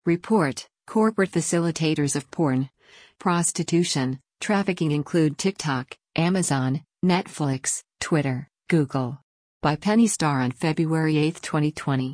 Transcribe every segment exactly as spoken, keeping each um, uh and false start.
Report: corporate facilitators of porn, prostitution, trafficking include TikTok, Amazon, Netflix, Twitter, Google. By Penny Starr on February eighth, twenty twenty.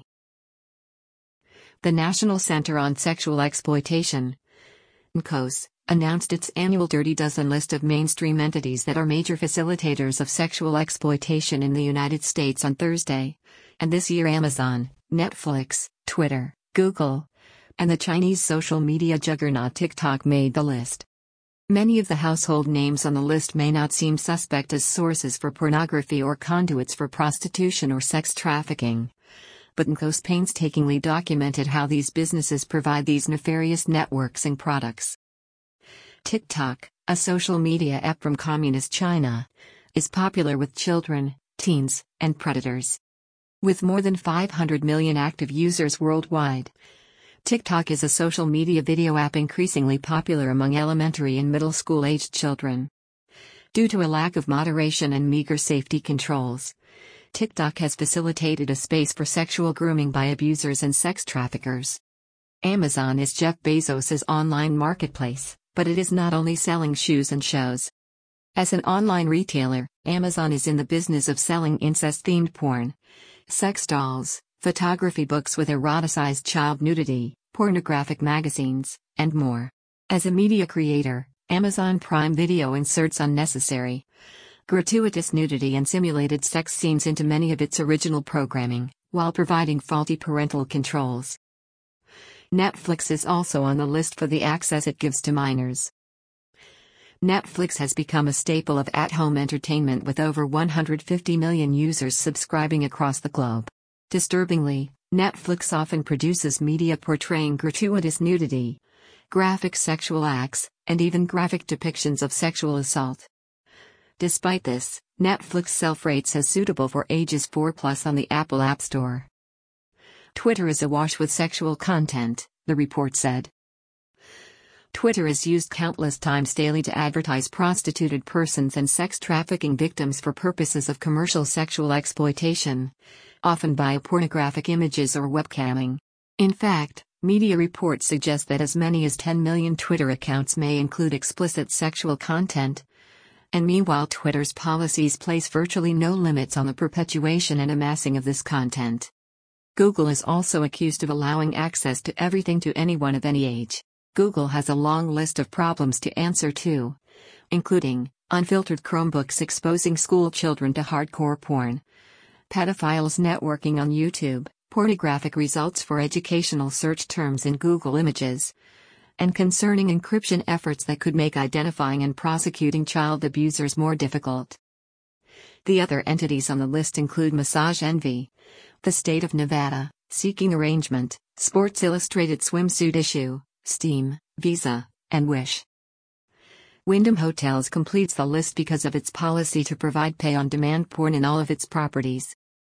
The National Center on Sexual Exploitation, N C O S, announced its annual Dirty Dozen list of mainstream entities that are major facilitators of sexual exploitation in the United States on Thursday. And this year Amazon, Netflix, Twitter, Google, and the Chinese social media juggernaut TikTok made the list. Many of the household names on the list may not seem suspect as sources for pornography or conduits for prostitution or sex trafficking. But N C O S painstakingly documented how these businesses provide these nefarious networks and products. TikTok, a social media app from Communist China, is popular with children, teens, and predators. With more than five hundred million active users worldwide, TikTok is a social media video app increasingly popular among elementary and middle school-aged children. Due to a lack of moderation and meager safety controls, TikTok has facilitated a space for sexual grooming by abusers and sex traffickers. Amazon is Jeff Bezos' online marketplace, but it is not only selling shoes and shows. As an online retailer, Amazon is in the business of selling incest-themed porn, sex dolls, photography books with eroticized child nudity, pornographic magazines, and more. As a media creator, Amazon Prime Video inserts unnecessary, gratuitous nudity and simulated sex scenes into many of its original programming, while providing faulty parental controls. Netflix is also on the list for the access it gives to minors. Netflix has become a staple of at-home entertainment with over one hundred fifty million users subscribing across the globe. Disturbingly, Netflix often produces media portraying gratuitous nudity, graphic sexual acts, and even graphic depictions of sexual assault. Despite this, Netflix self-rates as suitable for ages four plus on the Apple App Store. Twitter is awash with sexual content, the report said. Twitter is used countless times daily to advertise prostituted persons and sex trafficking victims for purposes of commercial sexual exploitation, often by pornographic images or webcamming. In fact, media reports suggest that as many as ten million Twitter accounts may include explicit sexual content. And meanwhile, Twitter's policies place virtually no limits on the perpetuation and amassing of this content. Google is also accused of allowing access to everything to anyone of any age. Google has a long list of problems to answer to, including unfiltered Chromebooks exposing school children to hardcore porn, pedophiles networking on YouTube, pornographic results for educational search terms in Google Images, and concerning encryption efforts that could make identifying and prosecuting child abusers more difficult. The other entities on the list include Massage Envy, the State of Nevada, Seeking Arrangement, Sports Illustrated Swimsuit Issue, Steam, Visa, and Wish. Wyndham Hotels completes the list because of its policy to provide pay-on-demand porn in all of its properties.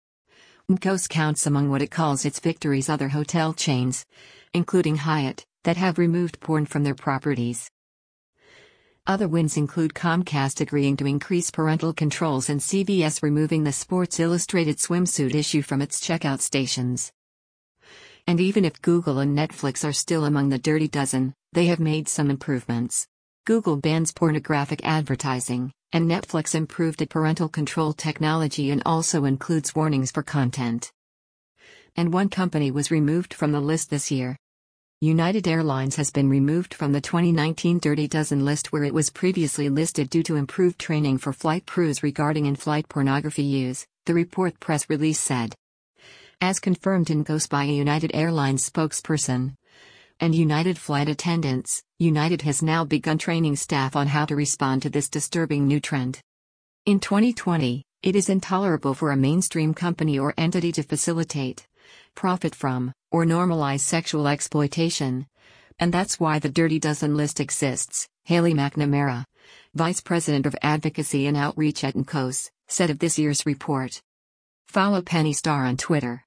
N C O S counts among what it calls its victories other hotel chains, including Hyatt, that have removed porn from their properties. Other wins include Comcast agreeing to increase parental controls and C B S removing the Sports Illustrated Swimsuit issue from its checkout stations. And even if Google and Netflix are still among the Dirty Dozen, they have made some improvements. Google bans pornographic advertising, and Netflix improved its parental control technology and also includes warnings for content. And one company was removed from the list this year. United Airlines has been removed from the twenty nineteen Dirty Dozen list where it was previously listed due to improved training for flight crews regarding in-flight pornography use, the report press release said. As confirmed in C O S by a United Airlines spokesperson and United flight attendants, United has now begun training staff on how to respond to this disturbing new trend. In twenty twenty, it is intolerable for a mainstream company or entity to facilitate, profit from, or normalize sexual exploitation. And that's why the Dirty Dozen list exists, Haley McNamara, Vice President of Advocacy and Outreach at N C O S, said of this year's report. Follow Penny Starr on Twitter.